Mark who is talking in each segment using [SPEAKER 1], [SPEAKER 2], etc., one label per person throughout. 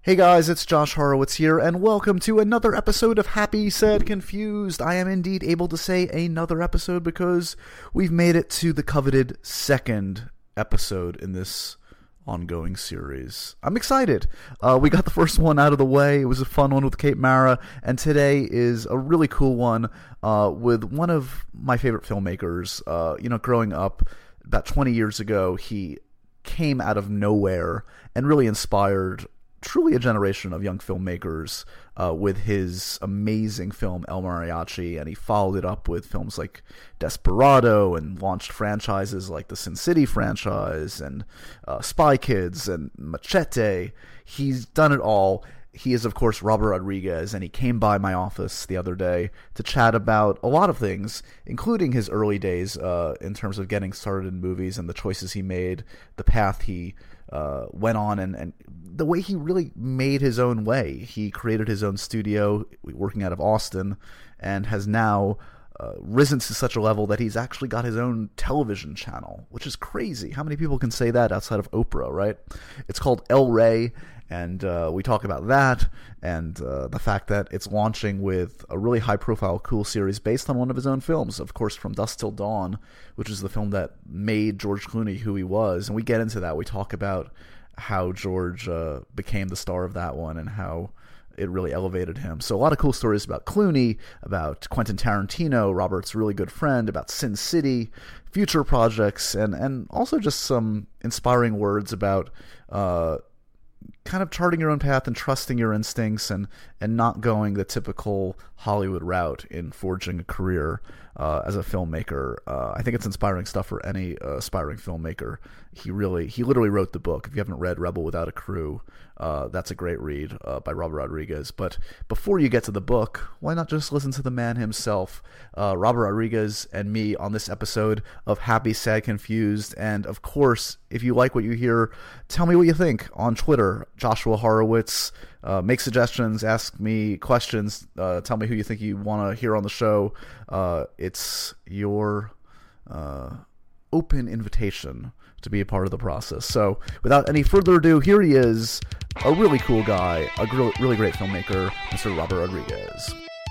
[SPEAKER 1] Hey guys, it's Josh Horowitz here, and welcome to another episode of Happy, Sad, Confused. I am indeed able to say another episode because we've made it to the coveted second episode in this ongoing series. I'm excited. We got the first one out of the way. It was a fun one with Kate Mara, and today is a really cool one with one of my favorite filmmakers. Growing up about 20 years ago, he came out of nowhere and really inspired truly a generation of young filmmakers with his amazing film El Mariachi, and he followed it up with films like Desperado and launched franchises like the Sin City franchise and Spy Kids and Machete. He's done it all. He is, of course, Robert Rodriguez, and he came by my office the other day to chat about a lot of things, including his early days in terms of getting started in movies and the choices he made, the path he went on, and the way he really made his own way. He created his own studio working out of Austin and has now risen to such a level that he's actually got his own television channel, which is crazy. How many people can say that outside of Oprah, right? It's called El Rey, and we talk about that and the fact that it's launching with a really high-profile, cool series based on one of his own films, of course, From Dusk Till Dawn, which is the film that made George Clooney who he was. And we get into that. We talk about how George became the star of that one and how it really elevated him. So a lot of cool stories about Clooney, about Quentin Tarantino, Robert's really good friend, about Sin City, future projects, and also just some inspiring words about kind of charting your own path and trusting your instincts and not going the typical Hollywood route in forging a career as a filmmaker. I think it's inspiring stuff for any aspiring filmmaker. He literally wrote the book. If you haven't read Rebel Without a Crew, that's a great read by Robert Rodriguez. But before you get to the book, why not just listen to the man himself, Robert Rodriguez, and me on this episode of Happy, Sad, Confused. And of course, if you like what you hear, tell me what you think on Twitter, Joshua Horowitz. Make suggestions, ask me questions, tell me who you think you want to hear on the show. It's your open invitation to be a part of the process. So without any further ado, here he is, a really cool guy, a really great filmmaker, Mr. Robert Rodriguez.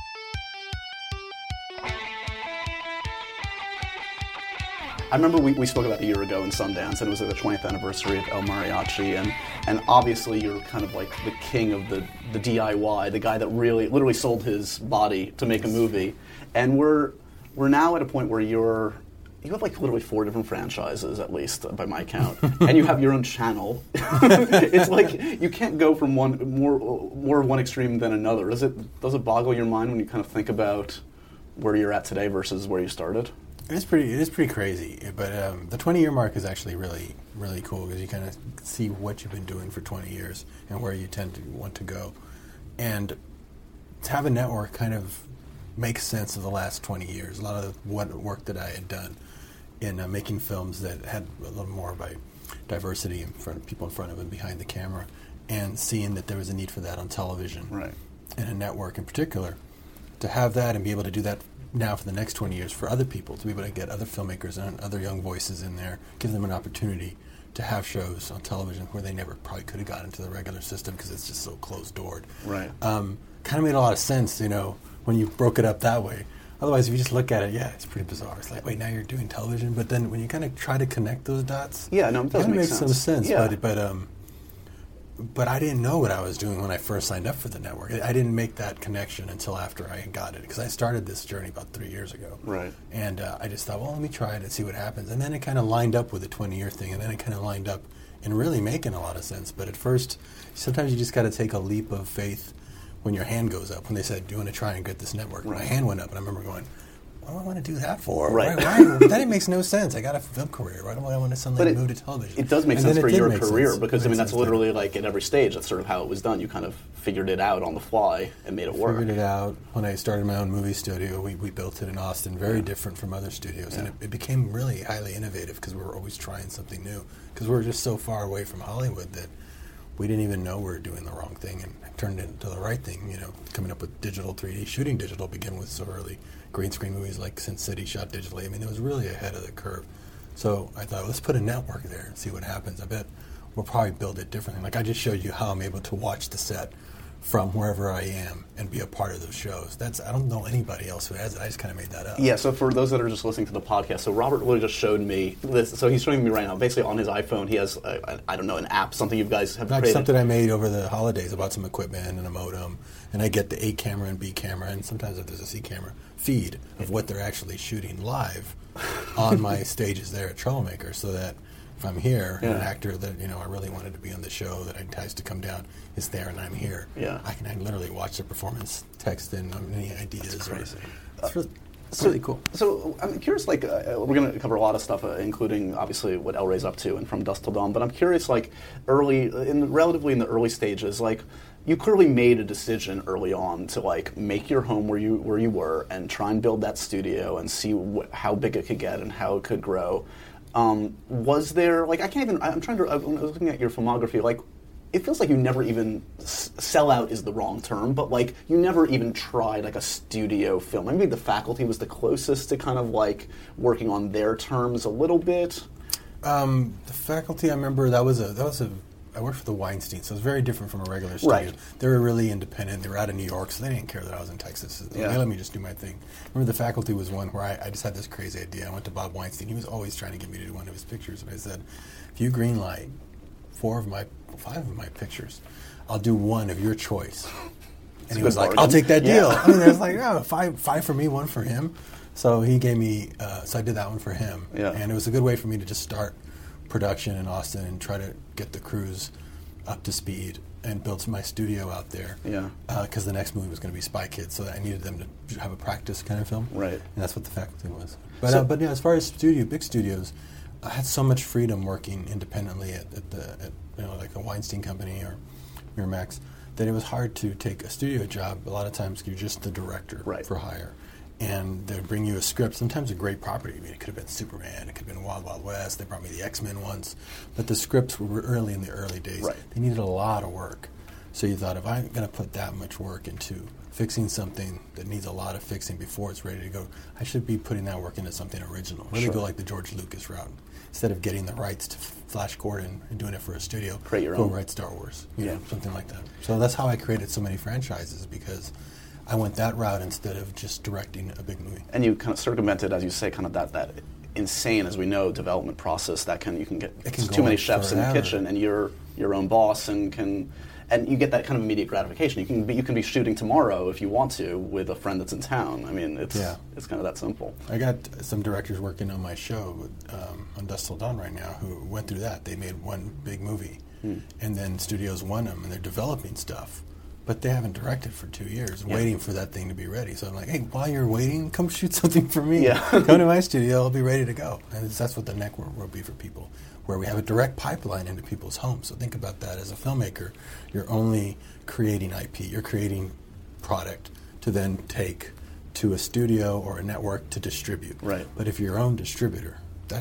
[SPEAKER 2] I remember we spoke about a year ago in Sundance, and it was at the 20th anniversary of El Mariachi, and obviously you're kind of like the king of the DIY, the guy that really literally sold his body to make a movie. And we're now at a point where you have like literally 4 different franchises, at least by my count, and you have your own channel. It's like you can't go from more of one extreme than another. Does it boggle your mind when you kind of think about where you're at today versus where you started?
[SPEAKER 3] It is pretty crazy, but the 20-year mark is actually really, really cool because you kind of see what you've been doing for 20 years and where you tend to want to go. And to have a network kind of makes sense of the last 20 years. A lot of what work that I had done in making films that had a little more by diversity in front of people in front of and behind the camera, and seeing that there was a need for that on television,
[SPEAKER 2] right,
[SPEAKER 3] and a network in particular. To have that and be able to do that now for the next 20 years for other people, to be able to get other filmmakers and other young voices in there, give them an opportunity to have shows on television where they never probably could have got into the regular system because it's just so closed-doored.
[SPEAKER 2] Right.
[SPEAKER 3] Kind of made a lot of sense, when you broke it up that way. Otherwise, if you just look at it, yeah, it's pretty bizarre. It's like, wait, now you're doing television? But then when you kind of try to connect those dots,
[SPEAKER 2] yeah, no, it does make
[SPEAKER 3] some sense.
[SPEAKER 2] Yeah.
[SPEAKER 3] But I didn't know what I was doing when I first signed up for the network. I didn't make that connection until after I got it, because I started this journey about 3 years ago.
[SPEAKER 2] Right.
[SPEAKER 3] And I just thought, well, let me try it and see what happens. And then it kind of lined up with the 20-year thing, and then it kind of lined up in really making a lot of sense. But at first, sometimes you just got to take a leap of faith when your hand goes up. When they said, do you want to try and get this network?
[SPEAKER 2] Right.
[SPEAKER 3] My hand went up, and I remember going, what do I want to do that for?
[SPEAKER 2] Right.
[SPEAKER 3] Why? That makes no sense. I got a film career. Why do I want to suddenly move to television?
[SPEAKER 2] It does make sense for your career because, that's literally like at every stage. That's sort of how it was done. You kind of figured it out on the fly and made it work.
[SPEAKER 3] Figured it out. When I started my own movie studio, we built it in Austin, very different from other studios. Yeah. And it became really highly innovative because we were always trying something new. Because we were just so far away from Hollywood that we didn't even know we were doing the wrong thing, and turned it into the right thing, coming up with digital 3D, shooting digital begin with so early. Green screen movies like Sin City shot digitally. I mean, it was really ahead of the curve. So I thought, let's put a network there and see what happens. I bet we'll probably build it differently. Like I just showed you how I'm able to watch the set from wherever I am and be a part of those shows. I don't know anybody else who has it. I just kind of made that up.
[SPEAKER 2] Yeah, so for those that are just listening to the podcast, so Robert really just showed me this. So he's showing me right now, basically on his iPhone, he has, I don't know, an app, something you guys have created.
[SPEAKER 3] Something I made over the holidays. I bought some equipment and a modem, and I get the A camera and B camera, and sometimes if there's a C camera, feed of what they're actually shooting live on my stages there at Troublemaker, so that if I'm here, and an actor that I really wanted to be on the show that entice to come down is there, and I'm here.
[SPEAKER 2] Yeah,
[SPEAKER 3] I can literally watch the performance, text in any ideas.
[SPEAKER 2] That's crazy.
[SPEAKER 3] It's really cool.
[SPEAKER 2] So I'm curious, like, we're going to cover a lot of stuff, including, obviously, what El Rey's up to and From Dusk Till Dawn, but I'm curious, like, relatively in the early stages, like, you clearly made a decision early on to, like, make your home where you were and try and build that studio and see how big it could get and how it could grow. Was there, like, I'm looking at your filmography, like, it feels like you never even, sell out is the wrong term, but, like, you never even tried, like, a studio film. Maybe The Faculty was the closest to kind of, like, working on their terms a little bit.
[SPEAKER 3] The Faculty, I remember, I worked for the Weinstein, so it was very different from a regular studio.
[SPEAKER 2] Right.
[SPEAKER 3] They were really independent. They were out of New York, so they didn't care that I was in Texas. They let me just do my thing. Remember, The Faculty was one where I just had this crazy idea. I went to Bob Weinstein. He was always trying to get me to do one of his pictures, and I said, if you greenlight 5 of my pictures, I'll do one of your choice. And he was like, I'll take that deal. I mean, there's like, five for me, one for him. So he gave me, so I did that one for him.
[SPEAKER 2] Yeah.
[SPEAKER 3] And it was a good way for me to just start production in Austin and try to get the crews up to speed and build my studio out there.
[SPEAKER 2] Yeah.
[SPEAKER 3] Because the next movie was going to be Spy Kids, so I needed them to have a practice kind of film.
[SPEAKER 2] Right.
[SPEAKER 3] And that's what The Faculty was. But yeah, as far as big studios, I had so much freedom working independently at like a Weinstein Company or Miramax that it was hard to take a studio job. A lot of times you're just the director for hire. And they'd bring you a script, sometimes a great property. I mean, it could have been Superman, it could have been Wild Wild West, they brought me the X-Men once. But the scripts were early in the early days.
[SPEAKER 2] Right.
[SPEAKER 3] They needed a lot of work. So you thought, if I'm going to put that much work into fixing something that needs a lot of fixing before it's ready to go, I should be putting that work into something original. Really go like the George Lucas route. Instead of getting the rights to Flash Gordon and doing it for a studio,
[SPEAKER 2] create your own.
[SPEAKER 3] Write Star Wars, you know, something like that. So that's how I created so many franchises, because I went that route instead of just directing a big movie.
[SPEAKER 2] And you kind of circumvented, as you say, kind of that insane, as we know, development process that you can get too many chefs in the kitchen, and you're your own boss, and you get that kind of immediate gratification. You can be shooting tomorrow if you want to with a friend that's in town. I mean, it's kind of that simple.
[SPEAKER 3] I got some directors working on my show on Dusk Till Dawn right now who went through that. They made one big movie, and then studios won them, and they're developing stuff. But they haven't directed for 2 years, waiting for that thing to be ready. So I'm like, hey, while you're waiting, come shoot something for me.
[SPEAKER 2] Yeah.
[SPEAKER 3] Come to my studio, I'll be ready to go. And that's what the next will be for people, where we have a direct pipeline into people's homes. So think about that. As a filmmaker, you're only creating IP. You're creating product to then take to a studio or a network to distribute.
[SPEAKER 2] Right.
[SPEAKER 3] But if you're your own distributor,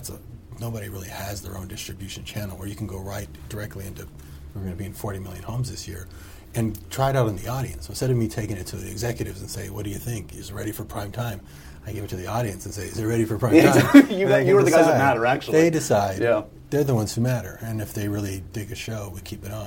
[SPEAKER 3] nobody really has their own distribution channel where you can go right directly into, we're going to be in 40 million homes this year, and try it out in the audience. So instead of me taking it to the executives and say, what do you think? Is it ready for prime time? I give it to the audience and say, is it ready for prime time?
[SPEAKER 2] You are the guys that matter, actually.
[SPEAKER 3] They decide.
[SPEAKER 2] Yeah.
[SPEAKER 3] They're the ones who matter. And if they really dig a show, we keep it on.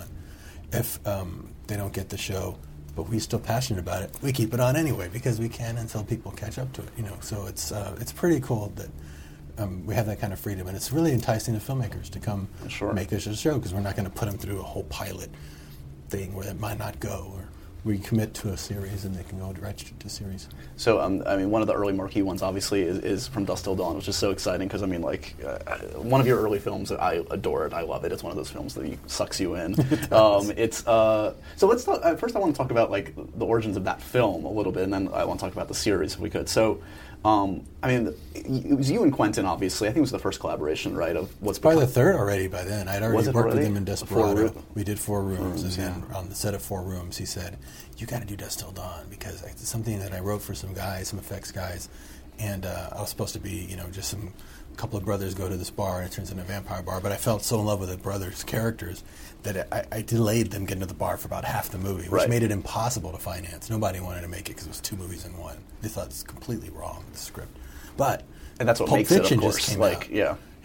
[SPEAKER 3] If they don't get the show, but we're still passionate about it, we keep it on anyway, because we can until people catch up to it. So it's pretty cool that we have that kind of freedom. And it's really enticing to filmmakers to come make us a show, because we're not going to put them through a whole pilot thing where it might not go, or we commit to a series and they can go direct to series.
[SPEAKER 2] So, one of the early marquee ones, obviously, is From Dusk Till Dawn, which is so exciting because, one of your early films, I adore it. I love it. It's one of those films that sucks you in. So let's talk. First, I want to talk about the origins of that film a little bit, and then I want to talk about the series if we could. So, it was you and Quentin, obviously. I think it was the first collaboration, right? Of what's
[SPEAKER 3] probably the third already by then. I'd already worked with him in Desperado. We did 4 rooms, and then on the set of 4 rooms, he said, "You got to do Dusk Till Dawn, because it's something that I wrote for some guys, some effects guys, and I was supposed to be, just some couple of brothers go to this bar, and it turns into a vampire bar. But I felt so in love with the brothers' characters that I delayed them getting to the bar for about half the movie, which made it impossible to finance. Nobody wanted to make it because it was 2 movies in one. They thought it's completely wrong, the script. And
[SPEAKER 2] that's what
[SPEAKER 3] Pulp
[SPEAKER 2] makes
[SPEAKER 3] Fiction
[SPEAKER 2] it, of course.
[SPEAKER 3] just came out.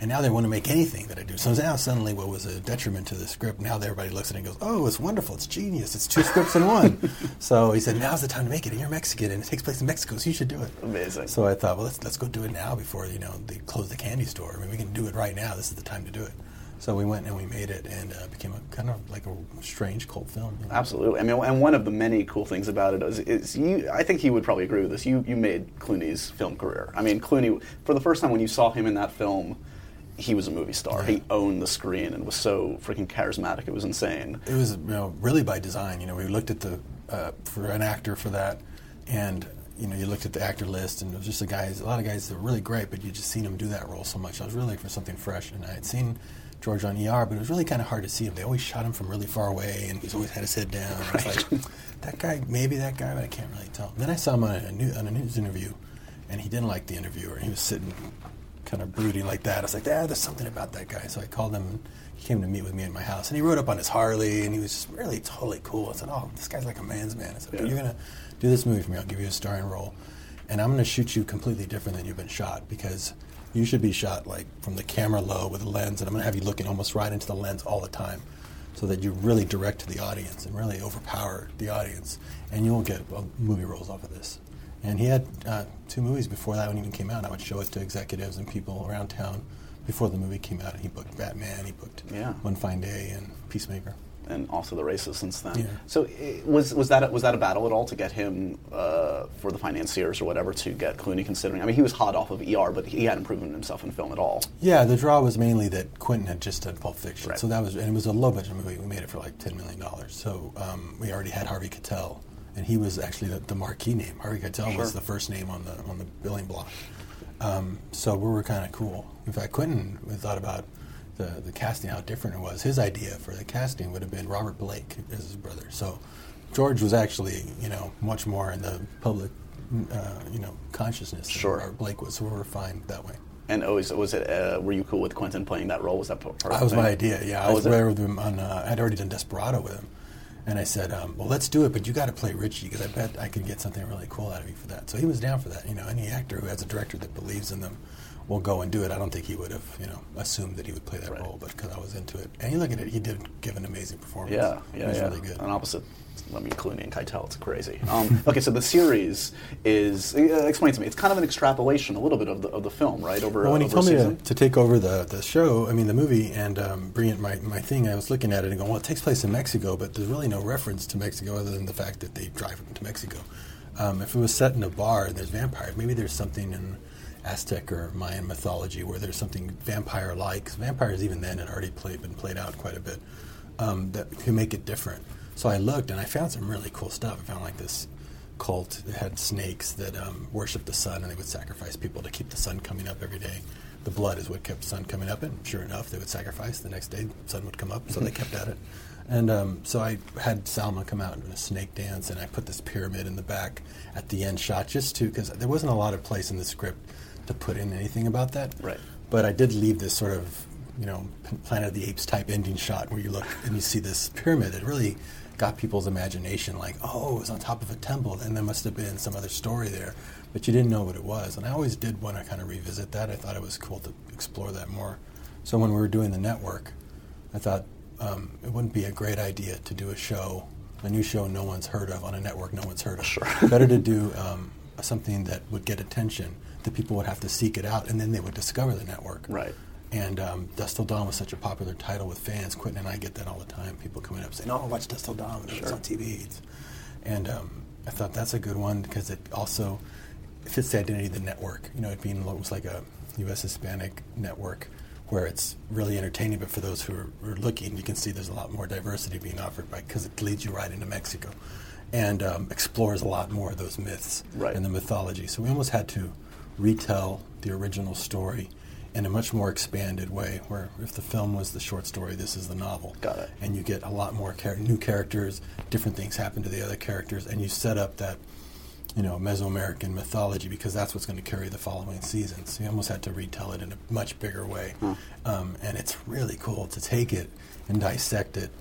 [SPEAKER 3] And now they want to make anything that I do. So now suddenly what was a detriment to the script, now everybody looks at it and goes, oh, it's wonderful, it's genius, it's 2 scripts in one. So he said, now's the time to make it, and you're Mexican, and it takes place in Mexico, so you should do it.
[SPEAKER 2] Amazing.
[SPEAKER 3] So I thought, well, let's go do it now before, they close the candy store. I mean, we can do it right now, this is the time to do it. So we went and we made it, and it became a kind of like a strange cult film.
[SPEAKER 2] Absolutely. I mean, and one of the many cool things about it is you. I think he would probably agree with this. You made Clooney's film career. I mean, Clooney, for the first time when you saw him in that film, he was a movie star.
[SPEAKER 3] Yeah.
[SPEAKER 2] He owned the screen and was so freaking charismatic. It was insane.
[SPEAKER 3] It was really by design. We looked at for an actor for that, and you looked at the actor list, and it was just a lot of guys that were really great, but you just seen him do that role so much. I was really looking for something fresh, and I had seen George on ER, but it was really kind of hard to see him. They always shot him from really far away, and he's always had his head down. Right. I was like, that guy, maybe that guy, but I can't really tell. Then I saw him on a news interview, and he didn't like the interviewer. He was sitting kind of brooding like that. I was like, there's something about that guy. So I called him, and he came to meet with me at my house, and he rode up on his Harley, and he was just really totally cool. I said, oh, this guy's like a man's man. I said, you're going to do this movie for me. I'll give you a starring role, and I'm going to shoot you completely different than you've been shot, because you should be shot like from the camera low with a lens, and I'm going to have you looking almost right into the lens all the time, so that you really direct to the audience and really overpower the audience, and you will get movie roles off of this. And he had 2 movies before that one even came out. I would show it to executives and people around town before the movie came out. And he booked Batman, he booked One Fine Day, and Peacemaker.
[SPEAKER 2] And also The Races since then.
[SPEAKER 3] Yeah.
[SPEAKER 2] So was that a battle at all to get him for the financiers or whatever to get Clooney considering? I mean, he was hot off of ER, but he hadn't proven himself in film at all.
[SPEAKER 3] Yeah, the draw was mainly that Quentin had just done Pulp Fiction,
[SPEAKER 2] right.
[SPEAKER 3] So that was, and it was a low budget movie. We made it for like $10 million. So we already had Harvey Keitel, and he was actually the marquee name. Harvey Keitel was the first name on the billing block. So we were kind of cool. In fact, Quentin thought about the casting, how different it was. His idea for the casting would have been Robert Blake as his brother. So George was actually, much more in the public, consciousness than Robert Blake was. So we were fine that way.
[SPEAKER 2] And was it? Were you cool with Quentin playing that role? Was that part of
[SPEAKER 3] That was my idea. Yeah, I was
[SPEAKER 2] there
[SPEAKER 3] with him on. I'd already done Desperado with him, and I said, "Well, let's do it, but you got to play Richie, because I bet I could get something really cool out of you for that." So he was down for that. Any actor who has a director that believes in them will go and do it. I don't think he would have, assumed that he would play that role, but because I was into it. And you look at it, he did give an amazing performance. He was really good.
[SPEAKER 2] And opposite, Clooney and Keitel, it's crazy. Okay, so the series is, explain to me, it's kind of an extrapolation a little bit of the film, right?
[SPEAKER 3] When he told me to take over the show, the movie, and bring it my thing, I was looking at it and going, well, it takes place in Mexico, but there's really no reference to Mexico other than the fact that they drive into Mexico. If it was set in a bar and there's vampires, maybe there's something in Aztec or Mayan mythology where there's something vampire-like. 'Cause vampires even then had already been played out quite a bit, that could make it different. So I looked and I found some really cool stuff. I found like this cult that had snakes that worshipped the sun, and they would sacrifice people to keep the sun coming up every day. The blood is what kept the sun coming up, and sure enough, they would sacrifice. The next day, the sun would come up, so they kept at it. And so I had Salma come out in a snake dance, and I put this pyramid in the back at the end shot, just because there wasn't a lot of place in the script to put in anything about that.
[SPEAKER 2] Right.
[SPEAKER 3] But I did leave this sort of, Planet of the Apes type ending shot where you look and you see this pyramid that really got people's imagination, like, oh, it was on top of a temple, and there must have been some other story there, but you didn't know what it was. And I always did want to kind of revisit that. I thought it was cool to explore that more. So when we were doing the network, I thought it wouldn't be a great idea to do a new show no one's heard of on a network no one's heard of.
[SPEAKER 2] Sure.
[SPEAKER 3] Better to do something that would get attention, that people would have to seek it out, and then they would discover the network.
[SPEAKER 2] Right.
[SPEAKER 3] And Dusk Till Dawn was such a popular title with fans. Quentin and I get that all the time. People coming up saying, "Oh, watch Dusk Till Dawn. It's on TV." And I thought that's a good one because it also fits the identity of the network. It being almost like a U.S. Hispanic network where it's really entertaining, but for those who are looking, you can see there's a lot more diversity being offered because it leads you right into Mexico and explores a lot more of those myths and the mythology. So we almost had to retell the original story in a much more expanded way, where if the film was the short story, this is the novel.
[SPEAKER 2] Got it.
[SPEAKER 3] And you get a lot more new characters, different things happen to the other characters, and you set up that, Mesoamerican mythology, because that's what's going to carry the following seasons. So you almost had to retell it in a much bigger way. And it's really cool to take it and dissect it.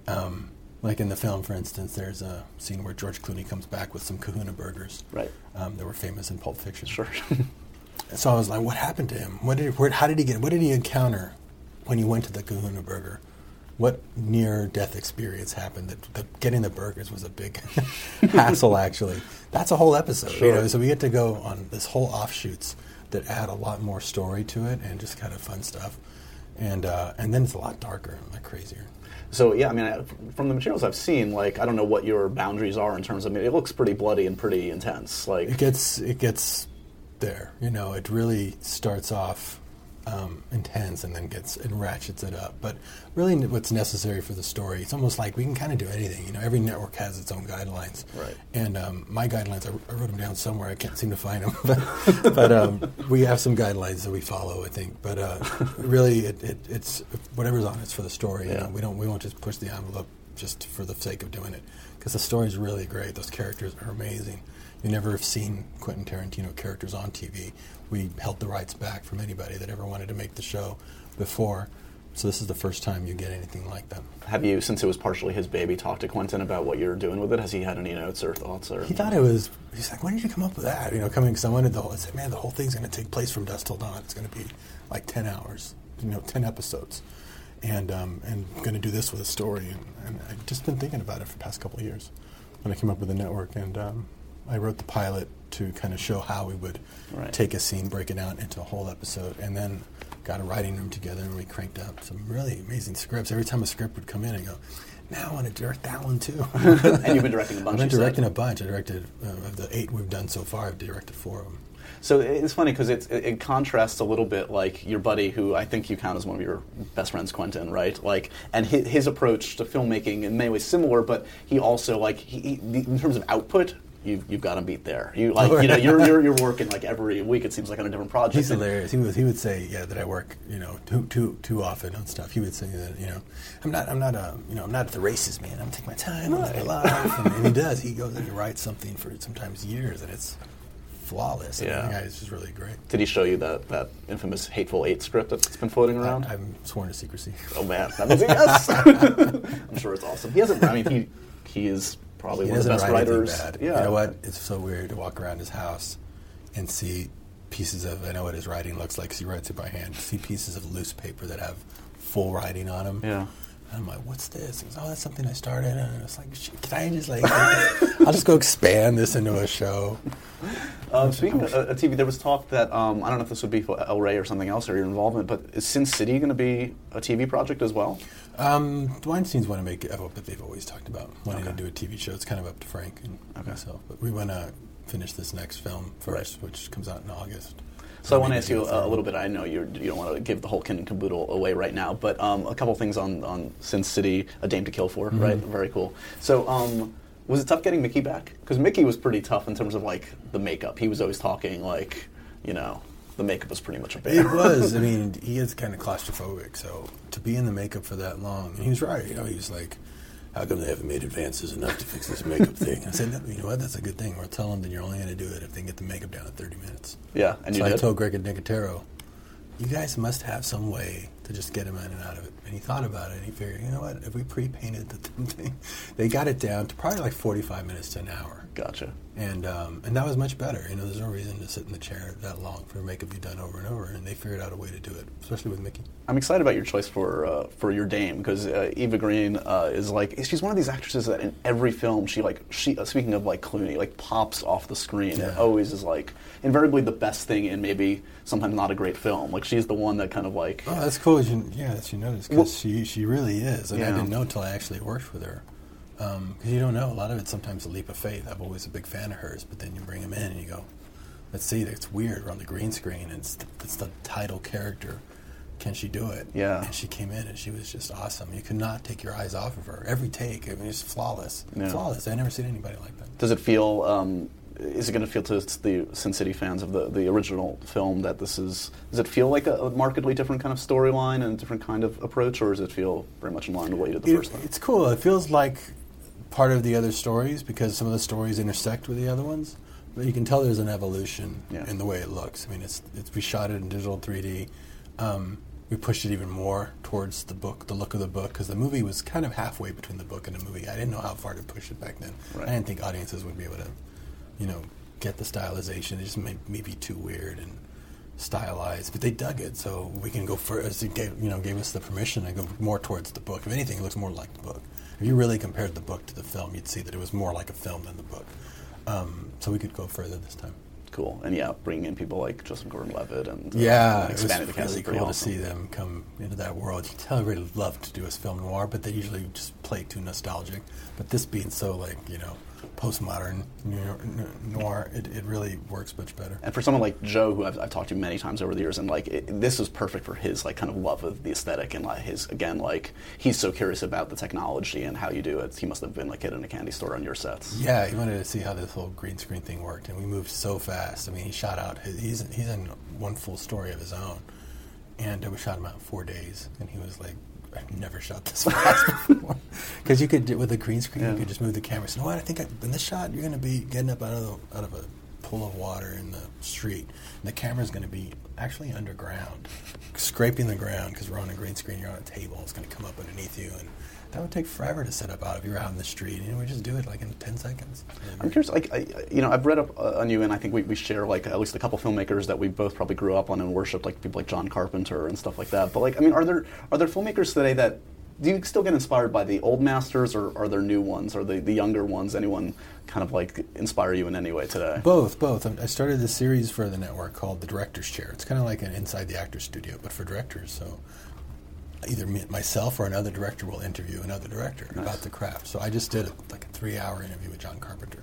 [SPEAKER 3] Like in the film, for instance, there's a scene where George Clooney comes back with some Kahuna burgers.
[SPEAKER 2] Right.
[SPEAKER 3] That were famous in Pulp Fiction.
[SPEAKER 2] Sure.
[SPEAKER 3] So I was like, what happened to him? What did he encounter when he went to the Kahuna Burger? What near-death experience happened? That getting the burgers was a big hassle, actually. That's a whole episode.
[SPEAKER 2] Sure.
[SPEAKER 3] So we get to go on this whole offshoots that add a lot more story to it and just kind of fun stuff. And then it's a lot darker, a lot crazier.
[SPEAKER 2] So yeah, I mean, from the materials I've seen, like I don't know what your boundaries are in terms of. I mean, it looks pretty bloody and pretty intense. Like
[SPEAKER 3] it gets there. It really starts off intense and then ratchets it up. But really, what's necessary for the story, it's almost like we can kind of do anything. Every network has its own guidelines.
[SPEAKER 2] Right.
[SPEAKER 3] And my guidelines, I wrote them down somewhere. I can't seem to find them. but we have some guidelines that we follow, I think. But really, it's whatever's on it's for the story.
[SPEAKER 2] Yeah.
[SPEAKER 3] We won't just push the envelope just for the sake of doing it, because the story's really great. Those characters are amazing. You never have seen Quentin Tarantino characters on TV. We held the rights back from anybody that ever wanted to make the show before. So this is the first time you get anything like that.
[SPEAKER 2] Have you, since it was partially his baby, talked to Quentin about what you're doing with it? Has he had any notes or thoughts? Or
[SPEAKER 3] He thought it was. He's like, "When did you come up with that?" Because I wanted I said, "Man, the whole thing's going to take place from dusk till dawn. It's going to be like 10 hours, 10 episodes, and going to do this with a story." And I've just been thinking about it for the past couple of years when I came up with the network, and I wrote the pilot to kind of show how we would take a scene, break it out into a whole episode, and then got a writing room together and we cranked up some really amazing scripts. Every time a script would come in, I go, now I want to direct that one too.
[SPEAKER 2] And you've been directing a bunch.
[SPEAKER 3] I've been directing a bunch. I directed, of the 8 we've done so far, I've directed 4 of them.
[SPEAKER 2] So it's funny because it contrasts a little bit like your buddy, who I think you count as one of your best friends, Quentin, right? Like, and his approach to filmmaking in many ways similar, but he also he in terms of output, you've got him beat there. You're working like every week. It seems like on a different project.
[SPEAKER 3] He's hilarious. He would say that I work too often on stuff. He would say that I'm not at the races, man. I'm taking my time. I'm not alive. And he does. He goes and he writes something for sometimes years, and it's flawless.
[SPEAKER 2] Yeah,
[SPEAKER 3] and the guy is just really great.
[SPEAKER 2] Did he show you that infamous Hateful Eight script that's been floating around?
[SPEAKER 3] I'm sworn to secrecy.
[SPEAKER 2] Oh man, that means yes. I'm sure it's awesome. He hasn't. I mean, he is probably one of the best writers.
[SPEAKER 3] Bad.
[SPEAKER 2] Yeah.
[SPEAKER 3] You know what? It's so weird to walk around his house and see pieces of. I know what his writing looks like because he writes it by hand. See pieces of loose paper that have full writing on them.
[SPEAKER 2] Yeah.
[SPEAKER 3] And I'm like, what's this? He goes, that's something I started. And it's like, can I just I'll just go expand this into a show.
[SPEAKER 2] Speaking of TV, there was talk that, I don't know if this would be for El Rey or something else or your involvement, but is Sin City going to be a TV project as well?
[SPEAKER 3] The Weinsteins want to make it, but they've always talked about wanting to do a TV show. It's kind of up to Frank and myself. But we want to finish this next film first, which comes out in August.
[SPEAKER 2] So I want to ask you a little bit. I know you don't want to give the whole kit and caboodle away right now, but a couple things on Sin City, A Dame to Kill For, right? Very cool. So was it tough getting Mickey back? Because Mickey was pretty tough in terms of the makeup. He was always talking the makeup was pretty much a bear.
[SPEAKER 3] It was. I mean, he is kind of claustrophobic, so to be in the makeup for that long, and he was right. He was like, how come they haven't made advances enough to fix this makeup thing? I said, no, you know what, that's a good thing. We'll tell them that you're only going to do it if they can get the makeup down in 30 minutes.
[SPEAKER 2] Yeah, and
[SPEAKER 3] so
[SPEAKER 2] you did?
[SPEAKER 3] I told Greg Nicotero, you guys must have some way to just get him in and out of it. And he thought about it, and he figured, you know what, if we pre-painted the thing, they got it down to probably 45 minutes to an hour.
[SPEAKER 2] Gotcha.
[SPEAKER 3] And that was much better. There's no reason to sit in the chair that long for makeup to be done over and over, and they figured out a way to do it, especially with Mickey.
[SPEAKER 2] I'm excited about your choice for your dame, because Eva Green is she's one of these actresses that in every film she speaking of Clooney, pops off the screen and always is invariably the best thing in maybe sometimes not a great film. She's the one that kind of
[SPEAKER 3] Oh, that's cool. That you noticed, because she really is, and
[SPEAKER 2] yeah.
[SPEAKER 3] I didn't know until I actually worked with her. Because you don't know. A lot of it's sometimes a leap of faith. I'm always a big fan of hers, but then you bring them in and you go, let's see, it's weird. We're on the green screen, and it's the title character. Can she do it?
[SPEAKER 2] Yeah.
[SPEAKER 3] And she came in, and she was just awesome. You could not take your eyes off of her. Every take, it's flawless.
[SPEAKER 2] Yeah.
[SPEAKER 3] Flawless. I've never seen anybody like that.
[SPEAKER 2] Does it feel... is it going to feel to the Sin City fans of the original film that this is... Does it feel like a markedly different kind of storyline and a different kind of approach, or does it feel very much in line with what you did the first time?
[SPEAKER 3] It's cool. It feels like part of the other stories because some of the stories intersect with the other ones. But you can tell there's an evolution in the way it looks. I mean, we shot it in digital 3D. We pushed it even more towards the book, the look of the book, because the movie was kind of halfway between the book and the movie. I didn't know how far to push it back then.
[SPEAKER 2] Right.
[SPEAKER 3] I didn't think audiences would be able to, get the stylization. It just made me be too weird. stylized, but they dug it, so we can go further. Gave us the permission to go more towards the book. If anything, it looks more like the book. If you really compared the book to the film, you'd see that it was more like a film than the book. So we could go further this time.
[SPEAKER 2] Cool. And bringing in people like Joseph Gordon-Levitt and
[SPEAKER 3] expanding
[SPEAKER 2] the
[SPEAKER 3] it was
[SPEAKER 2] cast.
[SPEAKER 3] really cool to see them come into that world. You can tell everybody loved to do a film noir, but they usually just play too nostalgic. But this being so postmodern noir, it really works much better.
[SPEAKER 2] And for someone like Joe, who I've talked to many times over the years, and this is perfect for his kind of love of the aesthetic and his he's so curious about the technology and how you do it. He must have been like in a candy store on your sets.
[SPEAKER 3] Yeah, he wanted to see how this whole green screen thing worked, and we moved so fast. I mean, he shot out. He's in one full story of his own, and we shot him out in 4 days, and he was like, I've never shot this fast before. Because you could, with a green screen, you could just move the camera. So, I think in this shot, you're going to be getting up out of a pool of water in the street, and the camera's going to be actually underground, scraping the ground, because we're on a green screen, you're on a table, it's going to come up underneath you, and that would take forever to set up out if you're out in the street. We just do it in 10 seconds.
[SPEAKER 2] I'm curious, I've read up on you, and I think we share at least a couple filmmakers that we both probably grew up on and worshipped, like people like John Carpenter and stuff like that. But are there filmmakers today that do you still get inspired by the old masters, or are there new ones, or the younger ones? Anyone kind of inspire you in any way today?
[SPEAKER 3] Both. I started this series for the network called The Director's Chair. It's kind of like an Inside the Actor's Studio, but for directors. So either myself or another director will interview another director about the craft. So I just did a 3-hour interview with John Carpenter.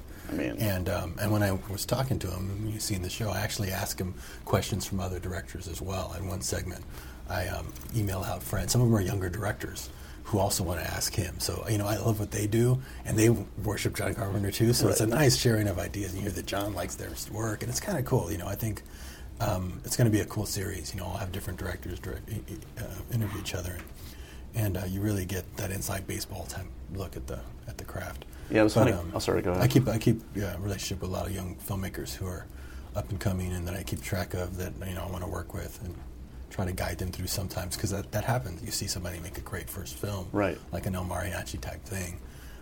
[SPEAKER 3] And when I was talking to him, you've seen the show, I actually asked him questions from other directors as well. In one segment, I email out friends. Some of them are younger directors who also want to ask him. So, I love what they do, and they worship John Carpenter too. So It's a nice sharing of ideas. And you hear that John likes their work, and it's kind of cool. I think it's going to be a cool series. I'll have different directors interview each other, and you really get that inside baseball type look at the craft.
[SPEAKER 2] Yeah, it was funny. Sorry, go ahead.
[SPEAKER 3] I keep a relationship with a lot of young filmmakers who are up and coming, and that I keep track of, that I want to work with and try to guide them through sometimes, because that happens. You see somebody make a great first film, like an El Mariachi type thing,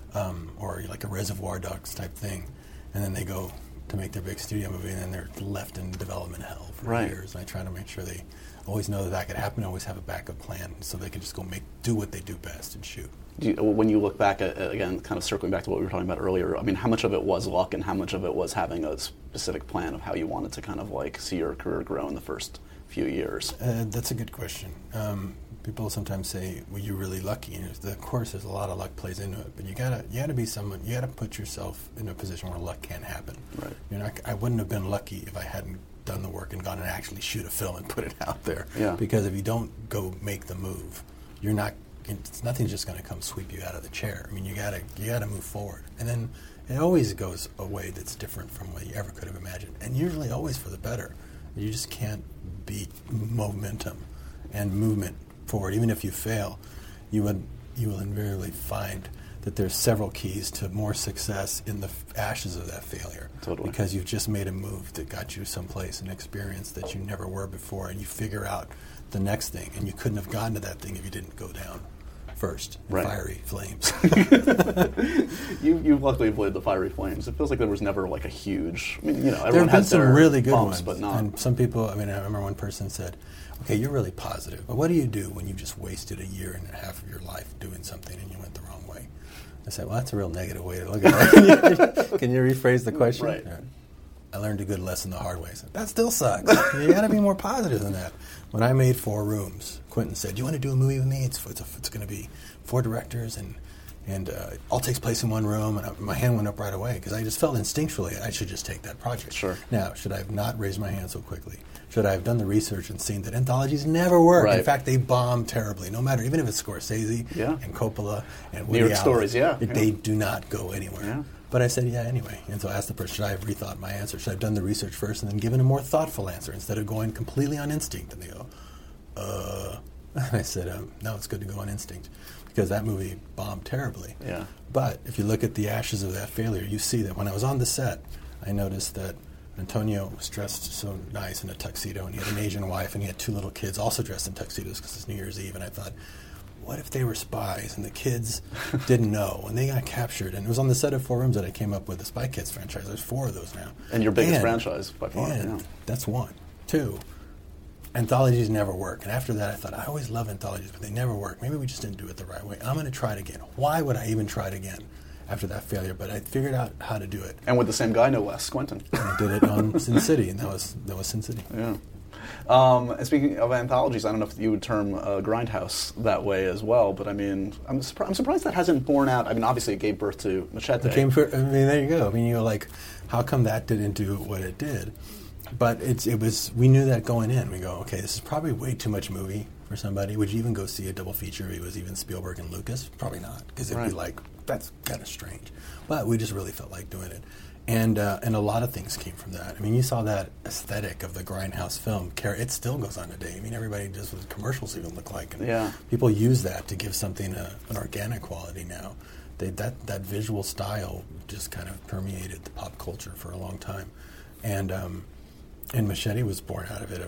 [SPEAKER 3] or like a Reservoir Dogs type thing, and then they go to make their big studio movie, and then they're left in development hell for years. And I try to make sure they always know that could happen, always have a backup plan, so they can just go do what they do best and shoot.
[SPEAKER 2] When you look back at, again, kind of circling back to what we were talking about earlier, how much of it was luck and how much of it was having a specific plan of how you wanted to kind of see your career grow in the first few years?
[SPEAKER 3] That's a good question. People sometimes say, "Well, you're really lucky." And of course, there's a lot of luck plays into it, but you gotta be someone. You gotta put yourself in a position where luck can happen. Right. I wouldn't have been lucky if I hadn't done the work and gone and actually shoot a film and put it out there.
[SPEAKER 2] Yeah.
[SPEAKER 3] Because if you don't go make the move, you're not. Nothing's just going to come sweep you out of the chair. You gotta move forward, and then it always goes a way that's different from what you ever could have imagined, and usually always for the better. You just can't beat momentum and movement forward. Even if you fail, you will invariably find that there's several keys to more success in the ashes of that failure.
[SPEAKER 2] Totally.
[SPEAKER 3] Because you've just made a move that got you someplace, an experience that you never were before, and you figure out the next thing, and you couldn't have gotten to that thing if you didn't go down first. Fiery flames.
[SPEAKER 2] You luckily avoided the fiery flames. It feels like there was never a huge. Everyone
[SPEAKER 3] there have been some really good
[SPEAKER 2] bumps,
[SPEAKER 3] ones,
[SPEAKER 2] but not.
[SPEAKER 3] And some people. I remember one person said, "Okay, you're really positive, but what do you do when you just wasted 1.5 years of your life doing something and you went the wrong way?" I said, "Well, that's a real negative way to look at it." Can you rephrase the question?
[SPEAKER 2] Right.
[SPEAKER 3] I learned a good lesson the hard way. I said, that still sucks. You got to be more positive than that. When I made 4 Rooms, Quentin said, "Do you want to do a movie with me? It's going to be 4 directors, and it all takes place in one room." And my hand went up right away, because I just felt instinctually I should just take that project.
[SPEAKER 2] Sure.
[SPEAKER 3] Now, should I have not raised my hand so quickly? Should I have done the research and seen that anthologies never work?
[SPEAKER 2] Right.
[SPEAKER 3] In fact, they bomb terribly. No matter, even if it's Scorsese and Coppola and Woody
[SPEAKER 2] New York
[SPEAKER 3] Allen,
[SPEAKER 2] stories,
[SPEAKER 3] they do not go anywhere.
[SPEAKER 2] Yeah.
[SPEAKER 3] But I said, yeah, anyway. And so I asked the person, should I have rethought my answer? Should I have done the research first and then given a more thoughtful answer instead of going completely on instinct? And they go, And I said, no, it's good to go on instinct, because that movie bombed terribly.
[SPEAKER 2] Yeah.
[SPEAKER 3] But if you look at the ashes of that failure, you see that when I was on the set, I noticed that Antonio was dressed so nice in a tuxedo, and he had an Asian wife, and he had 2 little kids also dressed in tuxedos because it's New Year's Eve. And I thought, what if they were spies and the kids didn't know and they got captured? And it was on the set of 4 Rooms that I came up with the Spy Kids franchise. There's 4 of those now.
[SPEAKER 2] And your biggest franchise by far.
[SPEAKER 3] And that's 1. 2, anthologies never work. And after that, I thought, I always love anthologies, but they never work. Maybe we just didn't do it the right way. I'm going to try it again. Why would I even try it again after that failure? But I figured out how to do it.
[SPEAKER 2] And with the same guy, no less, Quentin.
[SPEAKER 3] I did it on Sin City, and that was Sin City.
[SPEAKER 2] Yeah. And speaking of anthologies, I don't know if you would term Grindhouse that way as well, but I mean, I'm surprised that hasn't borne out. I mean, obviously it gave birth to Machete.
[SPEAKER 3] There you go. I mean, you're like, how come that didn't do what it did? But it was. We knew that going in. We go, okay, this is probably way too much movie for somebody. Would you even go see a double feature if it was even Spielberg and Lucas? Probably not, because it'd be like, that's kind of strange. But we just really felt like doing it. And a lot of things came from that. I mean, you saw that aesthetic of the Grindhouse film. It still goes on today. I mean, everybody does what the commercials even look like. And people use that to give something an organic quality now. That visual style just kind of permeated the pop culture for a long time. And Machete was born out of it,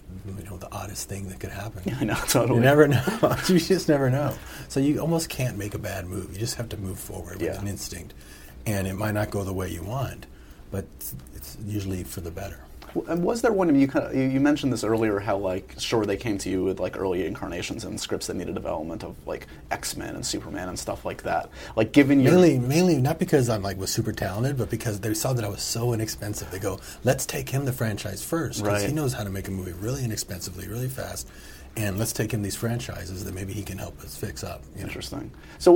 [SPEAKER 3] the oddest thing that could happen.
[SPEAKER 2] Yeah, I know, totally.
[SPEAKER 3] You never know. You just never know. So you almost can't make a bad move. You just have to move forward with an instinct. And it might not go the way you want, but it's usually for the better.
[SPEAKER 2] And was there one of you mentioned this earlier, how they came to you with early incarnations and scripts that needed development of X-Men and Superman and stuff like that. Like given your
[SPEAKER 3] mainly not because I'm was super talented, but because they saw that I was so inexpensive. They go, let's take him the franchise first, because he knows how to make a movie really inexpensively, really fast. And let's take him these franchises that maybe he can help us fix up.
[SPEAKER 2] Interesting. So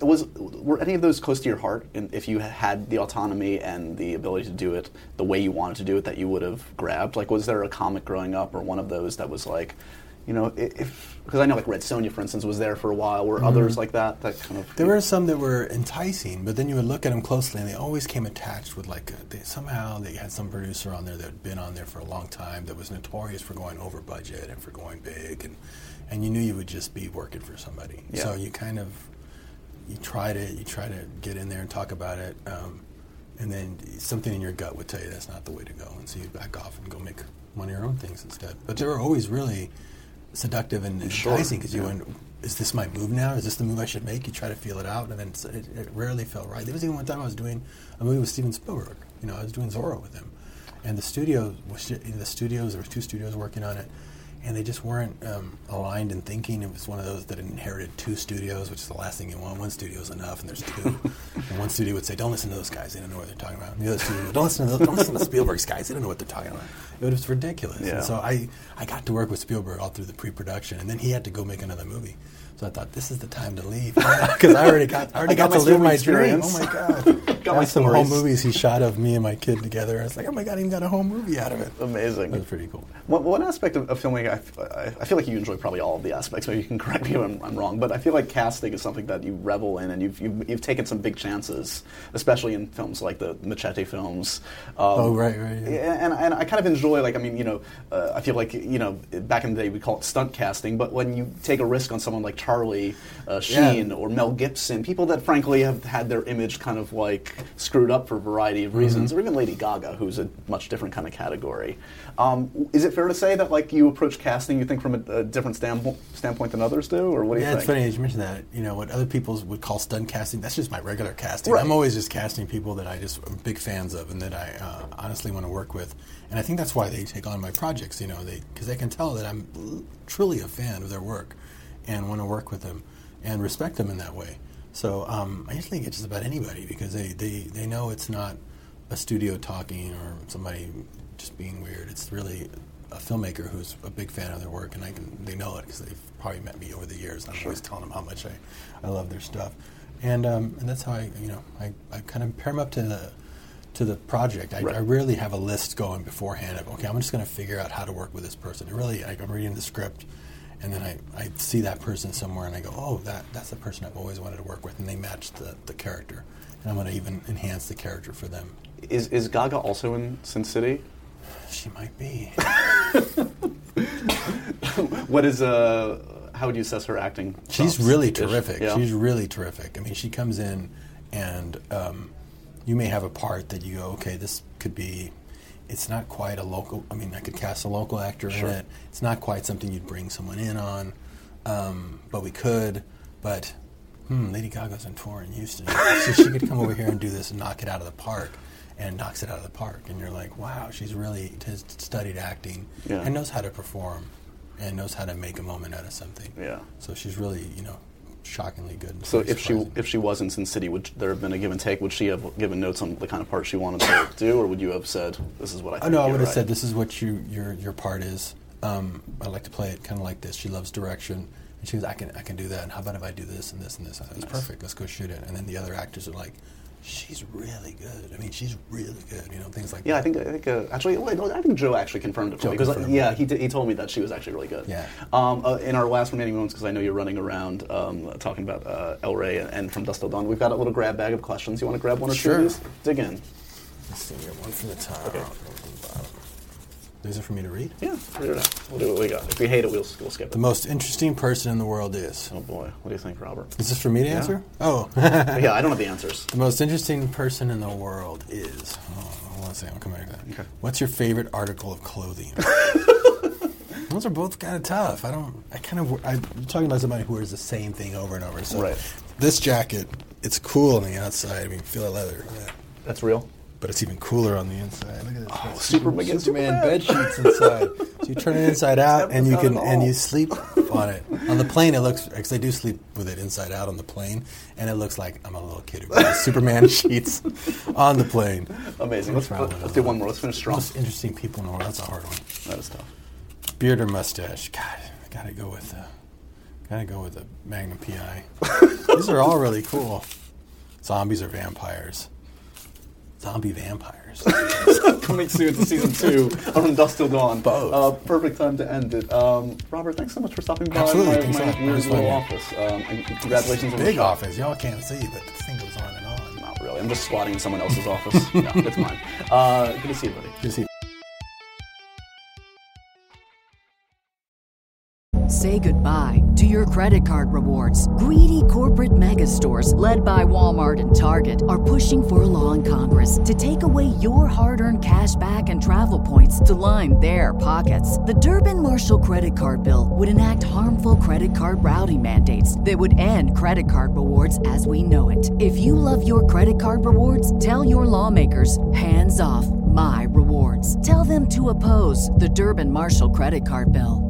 [SPEAKER 2] were any of those close to your heart? If you had the autonomy and the ability to do it the way you wanted to do it, that you would have grabbed? Was there a comic growing up or one of those that was because I know Red Sonja, for instance, was there for a while. Were others like that kind of?
[SPEAKER 3] There were some that were enticing, but then you would look at them closely, and they always came attached with somehow they had some producer on there that had been on there for a long time that was notorious for going over budget and for going big, and you knew you would just be working for somebody. Yeah. So you kind of you try to get in there and talk about it, and then something in your gut would tell you that's not the way to go, and so you back off and go make one of your own things instead. But they were always really seductive and enticing, because you went, is this my move now? Is this the move I should make? You try to feel it out, and then it rarely felt right. There was even one time I was doing a movie with Steven Spielberg. I was doing Zorro with him, and there were 2 studios working on it, and they just weren't aligned in thinking. It was one of those that inherited 2 studios, which is the last thing you want. One studio is enough, and there's 2. And one studio would say, don't listen to those guys, they don't know what they're talking about. And the other studio, don't listen to Spielberg's guys, they don't know what they're talking about. It was ridiculous. Yeah. And so I got to work with Spielberg all through the pre-production, and then he had to go make another movie. So I thought, this is the time to leave, because I already got to live my dream. Oh my God! Got some home movies he shot of me and my kid together. I was like, oh my God, he even got a home movie out of it.
[SPEAKER 2] Amazing.
[SPEAKER 3] That was pretty cool.
[SPEAKER 2] One aspect of filmmaking, I feel like you enjoy probably all of the aspects. Maybe you can correct me if I'm wrong, but I feel like casting is something that you revel in, and you've taken some big chances, especially in films like the Machete films.
[SPEAKER 3] Right.
[SPEAKER 2] Yeah. And I kind of enjoy, I feel like back in the day we call it stunt casting, but when you take a risk on someone like Charlie Sheen or Mel Gibson, people that frankly have had their image kind of screwed up for a variety of reasons, or even Lady Gaga, who's a much different kind of category. Is it fair to say that you approach casting, you think, from a different standpoint than others do, or what do you think?
[SPEAKER 3] Yeah, it's funny that you mentioned that. What other people would call stunt casting, that's just my regular casting.
[SPEAKER 2] Right.
[SPEAKER 3] I'm always just casting people that I'm big fans of and that I honestly want to work with. And I think that's why they take on my projects, because they can tell that I'm truly a fan of their work and want to work with them and respect them in that way. So I usually get just about anybody, because they know it's not a studio talking or somebody just being weird. It's really a filmmaker who's a big fan of their work, and they know it because they've probably met me over the years. I'm always telling them how much I love their stuff, and that's how I kind of pair them up to the project. I rarely have a list going beforehand of, okay, I'm just going to figure out how to work with this person. I'm reading the script, and then I see that person somewhere, and I go, oh, that's the person I've always wanted to work with, and they match the character, and I'm going to even enhance the character for them.
[SPEAKER 2] Is Gaga also in Sin City?
[SPEAKER 3] She might be.
[SPEAKER 2] How would you assess her acting?
[SPEAKER 3] She's really terrific. Yeah. She's really terrific. I mean, she comes in, and you may have a part that you go, okay, this could be. It's not quite a local. I mean, I could cast a local actor in it. It's not quite something you'd bring someone in on, but we could. But Lady Gaga's on tour in Houston, so she could come over here and do this and knock it out of the park. and knocks it out of the park. And you're like, wow, she's really has studied acting
[SPEAKER 2] Yeah.
[SPEAKER 3] and knows how to perform and knows how to make a moment out of something.
[SPEAKER 2] Yeah.
[SPEAKER 3] So she's really, shockingly good. and
[SPEAKER 2] So
[SPEAKER 3] very surprising.
[SPEAKER 2] if she was in Sin City, would there have been a give and take? Would she have given notes on the kind of part she wanted to do, or would you have said, "This is what I think"?
[SPEAKER 3] No, I
[SPEAKER 2] you're
[SPEAKER 3] would have
[SPEAKER 2] right?
[SPEAKER 3] said, this is what your part is. I like to play it kind of like this. She loves direction. And she goes, I can do that. And how about if I do this and this and this? I thought, it's perfect. Let's go shoot it. And then the other actors are like, she's really good. I mean, she's really good. Things like
[SPEAKER 2] Yeah,
[SPEAKER 3] that.
[SPEAKER 2] I think actually, I think Joe actually confirmed it for
[SPEAKER 3] Joe
[SPEAKER 2] me because
[SPEAKER 3] confirmed it.
[SPEAKER 2] he told me that she was actually really good.
[SPEAKER 3] Yeah.
[SPEAKER 2] In our last remaining moments, because I know you're running around talking about El Rey and From Dusk Till Dawn, we've got a little grab bag of questions. You want to grab one or two
[SPEAKER 3] Sure.
[SPEAKER 2] of these? Dig in.
[SPEAKER 3] Let's see, we got one from the top.
[SPEAKER 2] Okay.
[SPEAKER 3] One from the bottom. These are for me to read?
[SPEAKER 2] Yeah, read it out. We'll do what we got. If we hate it, we'll skip
[SPEAKER 3] The
[SPEAKER 2] it.
[SPEAKER 3] most interesting person in the world is.
[SPEAKER 2] Oh boy, what do you think, Robert?
[SPEAKER 3] Is this for me to answer? Oh.
[SPEAKER 2] Yeah, I don't have the answers.
[SPEAKER 3] The most interesting person in the world is. Hold on a second, I'll come back to that.
[SPEAKER 2] Okay.
[SPEAKER 3] What's your favorite article of clothing? Those are both kind of tough. I'm talking about somebody who wears the same thing over and over. So
[SPEAKER 2] Right.
[SPEAKER 3] this jacket, it's cool on the outside. I mean, feel the leather. Yeah.
[SPEAKER 2] That's real.
[SPEAKER 3] But it's even cooler on the inside. Look at this.
[SPEAKER 2] Oh,
[SPEAKER 3] Got
[SPEAKER 2] Superman
[SPEAKER 3] bed sheets inside. So you turn it inside out, and you
[SPEAKER 2] Not
[SPEAKER 3] can
[SPEAKER 2] at
[SPEAKER 3] and
[SPEAKER 2] all.
[SPEAKER 3] you sleep on it. On the plane, it looks because they do sleep with it inside out on the plane, and it looks like I'm a little kid who wears Superman sheets on the plane.
[SPEAKER 2] Amazing.
[SPEAKER 3] What's wrong
[SPEAKER 2] Let's
[SPEAKER 3] with
[SPEAKER 2] do
[SPEAKER 3] that?
[SPEAKER 2] one more. Let's finish strong.
[SPEAKER 3] Most interesting people in the world. That's a hard one.
[SPEAKER 2] That is tough.
[SPEAKER 3] Beard or mustache? God, I gotta go with the Magnum PI. These are all really cool. Zombies or vampires? Zombie vampires.
[SPEAKER 2] Coming soon to season 2 of From Dusk Till Dawn.
[SPEAKER 3] Both.
[SPEAKER 2] Perfect time to end it. Robert, thanks so much for stopping by
[SPEAKER 3] Absolutely.
[SPEAKER 2] my
[SPEAKER 3] Thanks a lot. It
[SPEAKER 2] weird
[SPEAKER 3] was
[SPEAKER 2] little
[SPEAKER 3] fun.
[SPEAKER 2] office. And congratulations on the
[SPEAKER 3] Big
[SPEAKER 2] show.
[SPEAKER 3] office. Y'all can't see, but this thing goes on and on.
[SPEAKER 2] Not really. I'm just squatting in someone else's office. No, it's mine. Good to see you, buddy.
[SPEAKER 3] Good to see you.
[SPEAKER 4] Say goodbye to your credit card rewards. Greedy corporate mega stores, led by Walmart and Target, are pushing for a law in Congress to take away your hard-earned cash back and travel points to line their pockets. The Durbin-Marshall credit card bill would enact harmful credit card routing mandates that would end credit card rewards as we know it. If you love your credit card rewards, tell your lawmakers, hands off my rewards. Tell them to oppose the Durbin-Marshall credit card bill.